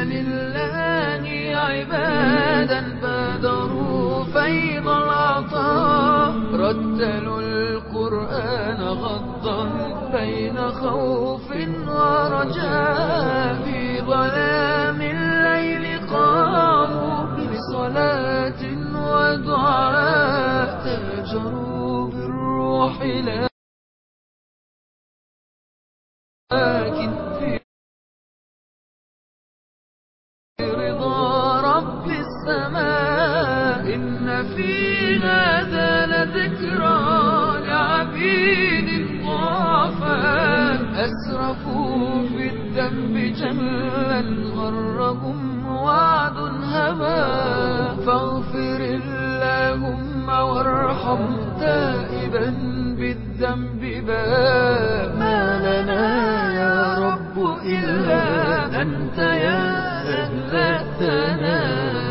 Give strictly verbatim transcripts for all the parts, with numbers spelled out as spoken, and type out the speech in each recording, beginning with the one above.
لله عبادا بادروا فيض العطاء، رتلوا القرآن غضا بين خوف ورجاء، في ظلام الليل قاموا بصلاة ودعاء، تاجروا بالروح لكن في رضا رب السماء. إن في هذا لذكرى لعبيد ضعفاء، أسرفوا في الذنب جلا غرهم وعد هبا، فاغفر اللهم وارحم تائبا بالذنب باء، ما لنا يا رب إلا أنت يا أهل الثناء.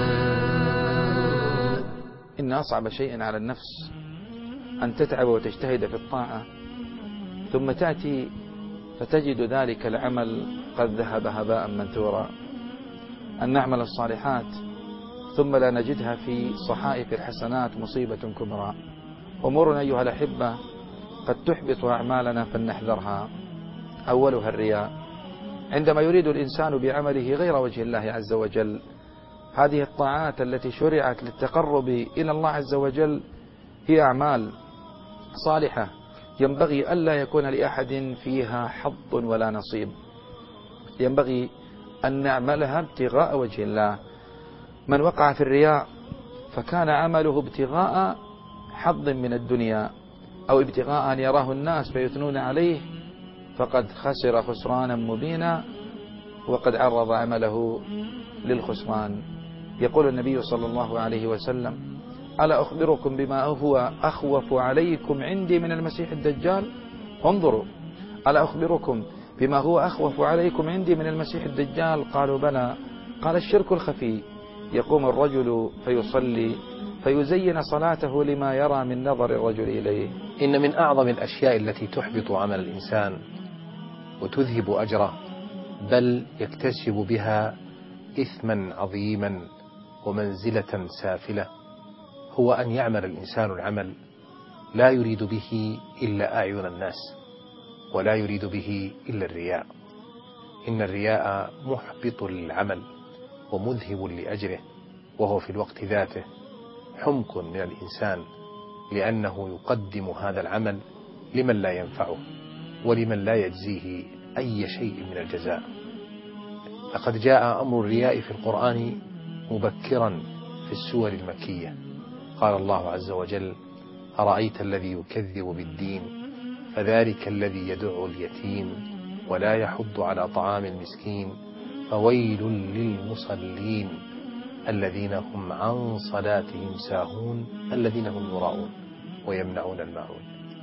إن أصعب شيء على النفس أن تتعب وتجتهد في الطاعة، ثم تأتي فتجد ذلك العمل قد ذهب هباء منثورا، أن نعمل الصالحات ثم لا نجدها في صحائف الحسنات مصيبة كبرى. أمور أيها الأحبة قد تحبط أعمالنا فلنحذرها. أولها الرياء، عندما يريد الإنسان بعمله غير وجه الله عز وجل. هذه الطاعات التي شرعت للتقرب إلى الله عز وجل هي أعمال صالحة ينبغي ألا يكون لأحد فيها حظ ولا نصيب، ينبغي أن نعملها ابتغاء وجه الله. من وقع في الرياء فكان عمله ابتغاء حظ من الدنيا أو ابتغاء أن يراه الناس فيثنون عليه، فقد خسر خسرانا مبينا وقد عرض عمله للخسران. يقول النبي صلى الله عليه وسلم: ألا أخبركم بما هو أخوف عليكم عندي من المسيح الدجال؟ انظروا، ألا أخبركم بما هو أخوف عليكم عندي من المسيح الدجال؟ قالوا بلى. قال: الشرك الخفي، يقوم الرجل فيصلي فيزين صلاته لما يرى من نظر الرجل إليه. إن من أعظم الأشياء التي تحبط عمل الإنسان وتذهب أجره، بل يكتسب بها إثما عظيما ومنزلة سافلة، هو أن يعمل الإنسان العمل لا يريد به إلا أعين الناس، ولا يريد به إلا الرياء. إن الرياء محبط للعمل ومذهب لأجره، وهو في الوقت ذاته حمق من الإنسان، لأنه يقدم هذا العمل لمن لا ينفعه ولمن لا يجزيه أي شيء من الجزاء. لقد جاء أمر الرياء في القرآن مبكرا في السور المكية. قال الله عز وجل: أرأيت الذي يكذب بالدين فذلك الذي يدع اليتيم ولا يحض على طعام المسكين فويل للمصلين الذين هم عن صلاتهم ساهون الذين هم يراءون ويمنعون الماعون.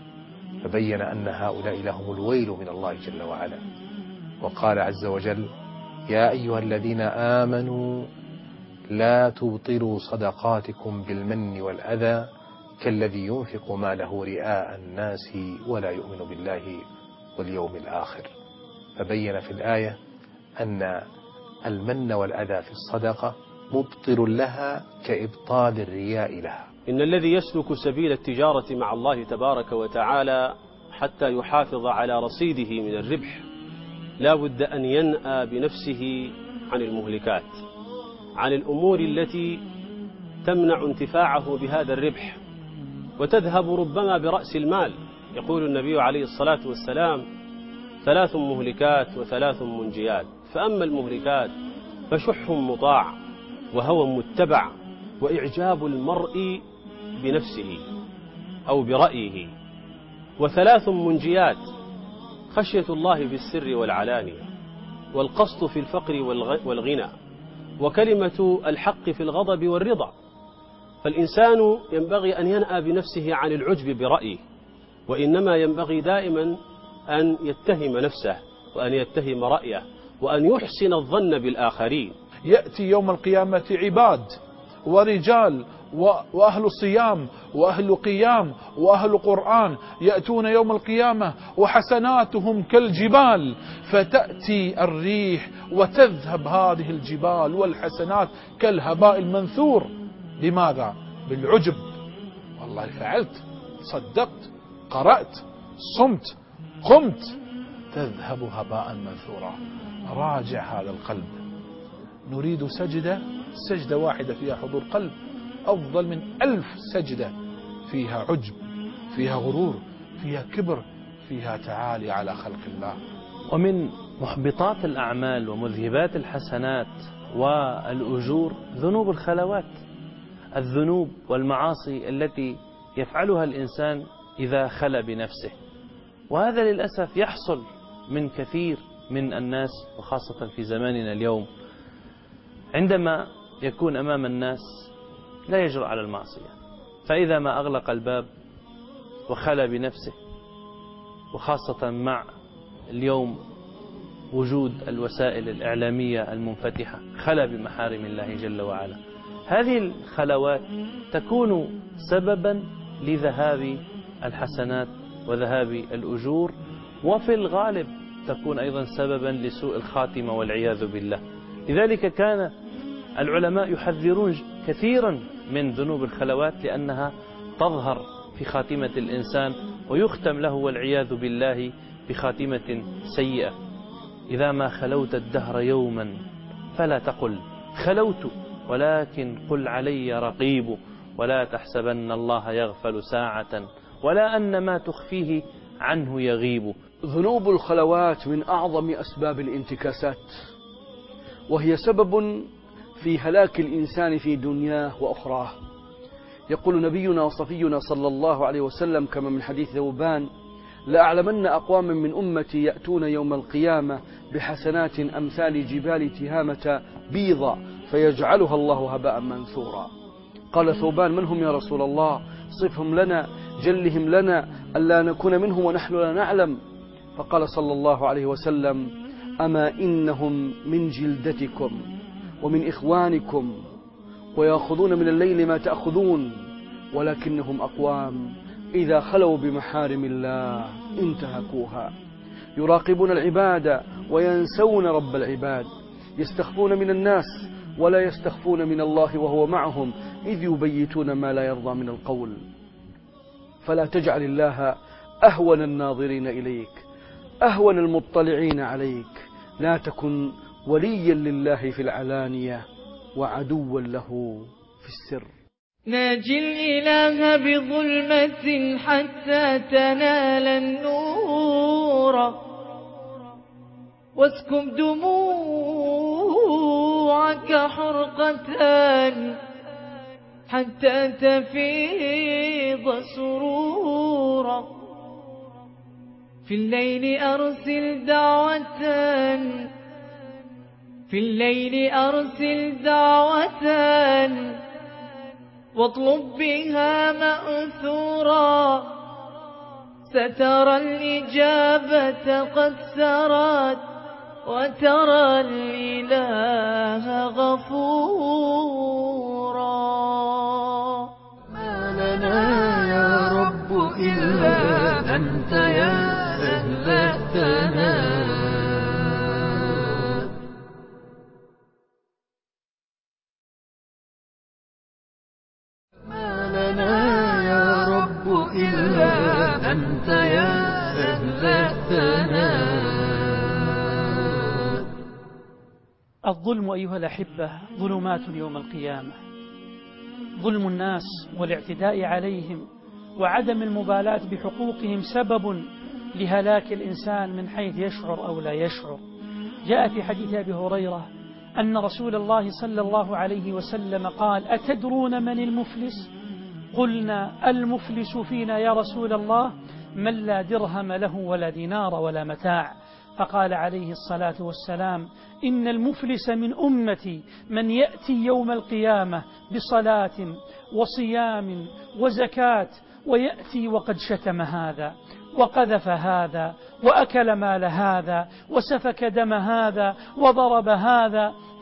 فبين أن هؤلاء لهم الويل من الله جل وعلا. وقال عز وجل: يا أيها الذين آمنوا لا تبطلوا صدقاتكم بالمن والأذى كالذي ينفق ماله رئاء الناس ولا يؤمن بالله واليوم الآخر. فبين في الآية أن المن والأذى في الصدقة مبطل لها كإبطال الرياء لها. إن الذي يسلك سبيل التجارة مع الله تبارك وتعالى حتى يحافظ على رصيده من الربح لا بد أن ينأى بنفسه عن المهلكات، عن الأمور التي تمنع انتفاعه بهذا الربح وتذهب ربما برأس المال. يقول النبي عليه الصلاة والسلام: ثلاث مهلكات وثلاث منجيات. فأما المهلكات فشح مطاع وهوى متبع وإعجاب المرء بنفسه أو برأيه. وثلاث منجيات: خشية الله في السر والعلانية، والقصد في الفقر والغنى، وكلمة الحق في الغضب والرضا. فالإنسان ينبغي أن ينأى بنفسه عن العجب برأيه، وإنما ينبغي دائما أن يتهم نفسه وأن يتهم رأيه وأن يحسن الظن بالآخرين. يأتي يوم القيامة عباد ورجال وأهل صيام وأهل قيام وأهل قرآن يأتون يوم القيامة وحسناتهم كالجبال، فتأتي الريح وتذهب هذه الجبال والحسنات كالهباء المنثور. لماذا؟ بالعجب. والله فعلت، صدقت، قرأت، صمت، قمت، تذهب هباء منثورا. راجع هذا القلب. نريد سجدة، سجدة واحدة فيها حضور قلب أفضل من ألف سجدة فيها عجب، فيها غرور، فيها كبر، فيها تعالي على خلق الله. ومن محبطات الأعمال ومذهبات الحسنات والأجور ذنوب الخلوات، الذنوب والمعاصي التي يفعلها الإنسان إذا خلى بنفسه. وهذا للأسف يحصل من كثير من الناس، وخاصة في زماننا اليوم، عندما يكون أمام الناس لا يجرؤ على المعصية، فإذا ما أغلق الباب وخلى بنفسه، وخاصة مع اليوم وجود الوسائل الإعلامية المنفتحة، خلى بمحارم الله جل وعلا. هذه الخلوات تكون سببا لذهاب الحسنات وذهاب الأجور، وفي الغالب تكون أيضا سببا لسوء الخاتمة والعياذ بالله. لذلك كان العلماء يحذرون كثيرا من ذنوب الخلوات، لأنها تظهر في خاتمة الإنسان ويختم له والعياذ بالله بخاتمة سيئة. إذا ما خلوت الدهر يوما فلا تقل خلوت، ولكن قل علي رقيب، ولا تحسبن الله يغفل ساعة، ولا أن ما تخفيه عنه يغيب. ذنوب الخلوات من أعظم أسباب الانتكاسات، وهي سبب في هلاك الإنسان في دنياه وأخراه. يقول نبينا وصفينا صلى الله عليه وسلم كما من حديث ثوبان: لأعلمن أقواما من أمتي يأتون يوم القيامة بحسنات أمثال جبال تهامة بيضا فيجعلها الله هباء منثورا. قال ثوبان: من هم يا رسول الله؟ صفهم لنا، جلهم لنا، ألا نكون منهم ونحن لا نعلم. فقال صلى الله عليه وسلم: أما إنهم من جلدتكم ومن إخوانكم، ويأخذون من الليل ما تأخذون، ولكنهم أقوام إذا خلوا بمحارم الله انتهكوها، يراقبون العباد وينسون رب العباد، يستخفون من الناس ولا يستخفون من الله وهو معهم، إذ يبيتون ما لا يرضى من القول. فلا تجعل الله أهون الناظرين إليك، أهون المطلعين عليك. لا تكن وليا لله في العلانية وعدوا له في السر. ناجي الإله بظلمة حتى تنال النور، واسكب دموعك حرقة حتى تفيض سرورا. في الليل أرسل دعوة، في الليل أرسل دعوة، واطلب بها مأثورا. سترى الإجابة قد سرت، وترى الإله غفورا. ما لنا يا رب إلا أنت يا أهل الثناء. ما لنا يا رب إلا أنت يا أهل الثناء. الظلم أيها الأحبة ظلمات يوم القيامة. ظلم الناس والاعتداء عليهم وعدم المبالاة بحقوقهم سبب لهلاك الإنسان من حيث يشعر أو لا يشعر. جاء في حديث أبي هريرة أن رسول الله صلى الله عليه وسلم قال: أتدرون من المفلس؟ قلنا: المفلس فينا يا رسول الله من لا درهم له ولا دينار ولا متاع. فقال عليه الصلاة والسلام: إن المفلس من أمتي من يأتي يوم القيامة بصلاة وصيام وزكاة، ويأتي وقد شتم هذا وقذف هذا وأكل مال هذا وسفك دم هذا وضرب هذا،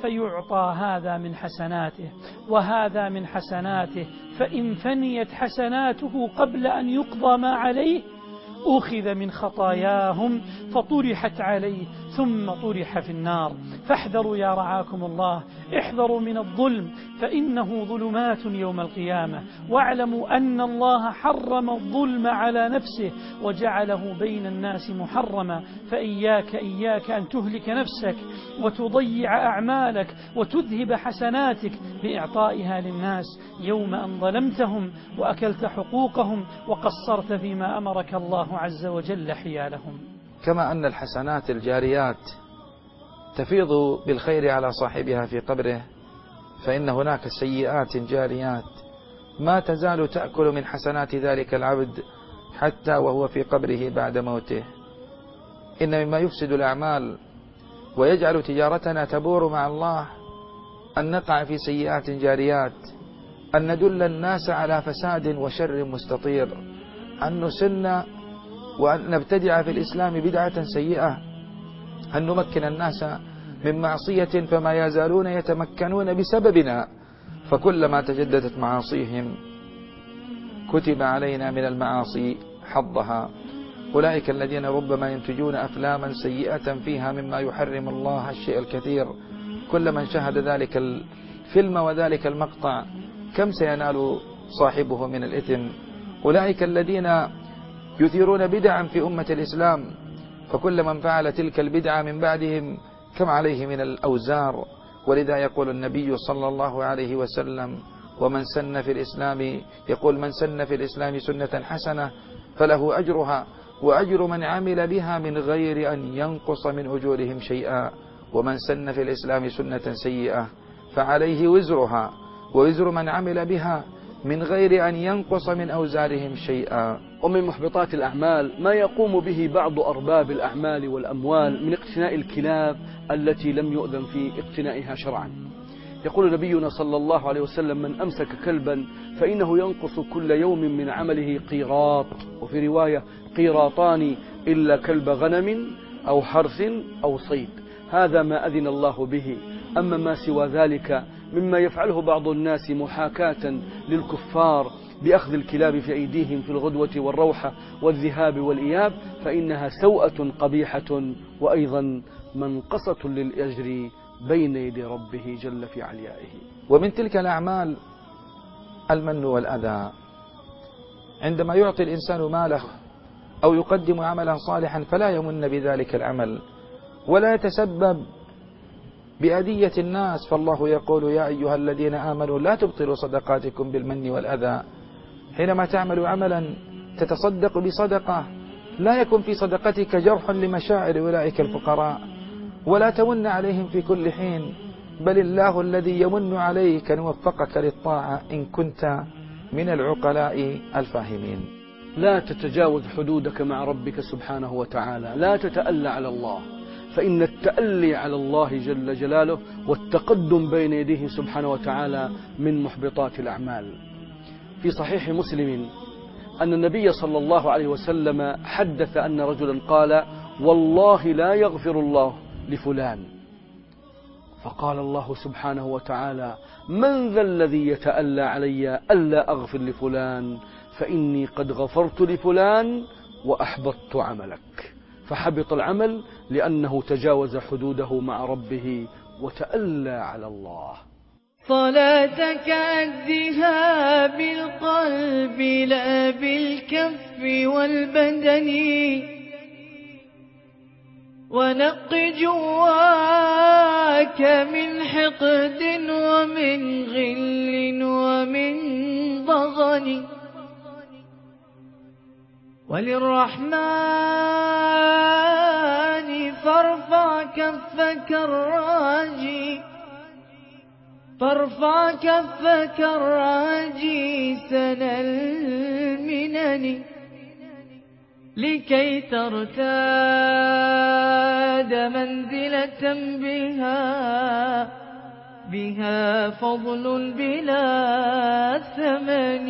فيعطى هذا من حسناته وهذا من حسناته، فإن فنيت حسناته قبل أن يقضى ما عليه أخذ من خطاياهم فطرحت عليه ثم طرح في النار. فاحذروا يا رعاكم الله، احذروا من الظلم فإنه ظلمات يوم القيامة، واعلموا أن الله حرم الظلم على نفسه وجعله بين الناس محرما. فإياك إياك أن تهلك نفسك وتضيع أعمالك وتذهب حسناتك بإعطائها للناس يوم أن ظلمتهم وأكلت حقوقهم وقصرت فيما أمرك الله عز وجل حيالهم. كما أن الحسنات الجاريات تفيض بالخير على صاحبها في قبره، فإن هناك سيئات جاريات ما تزال تأكل من حسنات ذلك العبد حتى وهو في قبره بعد موته. إن مما يفسد الأعمال ويجعل تجارتنا تبور مع الله أن نقع في سيئات جاريات، أن ندل الناس على فساد وشر مستطير، أن نسن وأن نبتدع في الإسلام بدعة سيئة، أن نمكن الناس من معصية فما يزالون يتمكنون بسببنا، فكلما تجددت معاصيهم كتب علينا من المعاصي حظها. أولئك الذين ربما ينتجون أفلاما سيئة فيها مما يحرم الله الشيء الكثير، كل من شاهد ذلك الفيلم وذلك المقطع كم سينال صاحبه من الإثم. أولئك الذين يثيرون بدعا في أمة الإسلام، فكل من فعل تلك البدعة من بعدهم كم عليه من الأوزار. ولذا يقول النبي صلى الله عليه وسلم: ومن سن في الإسلام يقول من سن في الإسلام سنة حسنة فله أجرها وأجر من عمل بها من غير أن ينقص من أجورهم شيئا، ومن سن في الإسلام سنة سيئة فعليه وزرها ووزر من عمل بها من غير أن ينقص من أوزارهم شيئا. ومن محبطات الأعمال ما يقوم به بعض أرباب الأعمال والأموال من اقتناء الكلاب التي لم يؤذن في اقتنائها شرعا. يقول نبينا صلى الله عليه وسلم: من أمسك كلبا فإنه ينقص كل يوم من عمله قيراط، وفي رواية قيراطان، إلا كلب غنم أو حرث أو صيد. هذا ما أذن الله به. أما ما سوى ذلك مما يفعله بعض الناس محاكاة للكفار بأخذ الكلاب في أيديهم في الغدوة والروحة والذهاب والإياب، فإنها سوءة قبيحة وأيضا منقصة للأجر بين يدي ربه جل في عليائه. ومن تلك الأعمال المن والأذى. عندما يعطي الإنسان ماله أو يقدم عملا صالحا فلا يمن بذلك العمل ولا يتسبب بأذية الناس، فالله يقول: يا أيها الذين آمنوا لا تبطلوا صدقاتكم بالمن والأذى. حينما تعمل عملا تتصدق بصدقة لا يكن في صدقتك جرح لمشاعر أولئك الفقراء، ولا تمن عليهم في كل حين، بل الله الذي يمن عليك أن وفقك للطاعة إن كنت من العقلاء الفاهمين. لا تتجاوز حدودك مع ربك سبحانه وتعالى، لا تتألى على الله، فإن التألي على الله جل جلاله والتقدم بين يديه سبحانه وتعالى من محبطات الأعمال. في صحيح مسلم أن النبي صلى الله عليه وسلم حدث أن رجلا قال: والله لا يغفر الله لفلان. فقال الله سبحانه وتعالى: من ذا الذي يتألى علي ألا أغفر لفلان، فإني قد غفرت لفلان وأحبطت عملك. فحبط العمل لأنه تجاوز حدوده مع ربه وتألى على الله. صلاتك أدها بالقلب لا بالكف والبدن، ونق جواك من حقد ومن غل ومن ضغن، وللرحمن فارفع كفك الراجي، فارفع كفك الراجي سنا المنن، لكي ترتاد منزلة بها بها فضل بلا ثمن.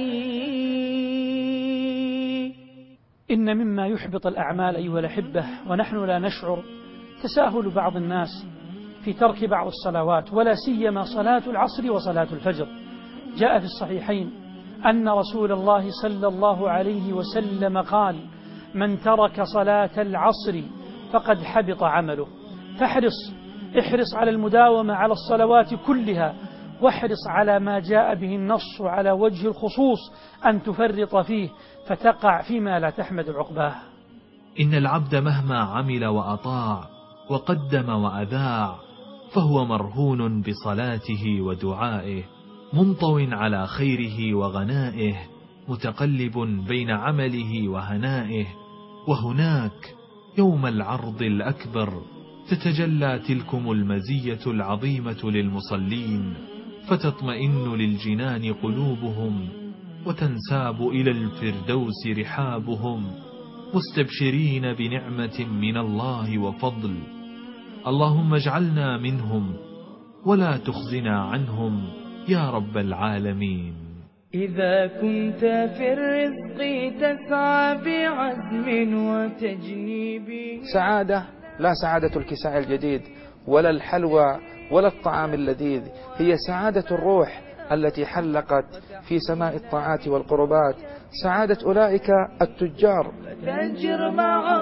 إن مما يحبط الأعمال أيها الأحبة ونحن لا نشعر تساهل بعض الناس في ترك بعض الصلوات، ولا سيما صلاة العصر وصلاة الفجر. جاء في الصحيحين أن رسول الله صلى الله عليه وسلم قال: من ترك صلاة العصر فقد حبط عمله. فاحرص احرص على المداومة على الصلوات كلها، واحرص على ما جاء به النص على وجه الخصوص أن تفرط فيه فتقع فيما لا تحمد عقباه. إن العبد مهما عمل وأطاع وقدم وأذاع فهو مرهون بصلاته ودعائه، منطو على خيره وغنائه، متقلب بين عمله وهنائه. وهناك يوم العرض الأكبر تتجلى تلكم المزية العظيمة للمصلين، فتطمئن للجنان قلوبهم، وتنساب إلى الفردوس رحابهم، مستبشرين بنعمة من الله وفضل. اللهم اجعلنا منهم ولا تخزنا عنهم يا رب العالمين. إذا كنت في الرزق تسعى بعزم وتجنيب. سعادة لا سعادة الكساء الجديد ولا الحلوى ولا الطعام اللذيذ، هي سعادة الروح التي حلقت في سماء الطاعات والقربات، سعادة أولئك التجار. تجر مع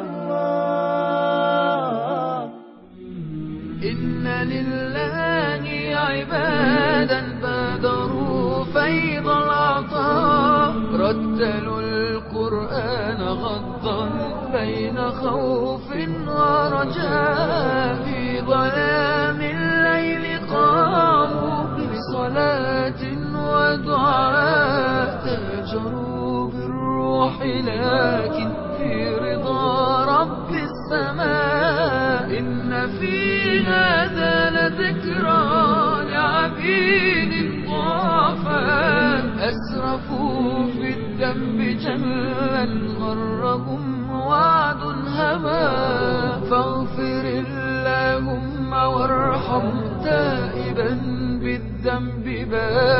الله. إن لله عبادا بادروا فيض العطاء، رتلوا القرآن غضا بين خوف ورجاء، في ظلام الليل قاموا بصلاة ودعاء، تاجروا بالروح لكن في رضا رب السماء. إن في هذا لذكرى لعبيد ضعفاء، أسرفوا في الذنب جلا غرهم وعد هبا، فاغفر اللهم وارحم تائبا بالذنب بائا.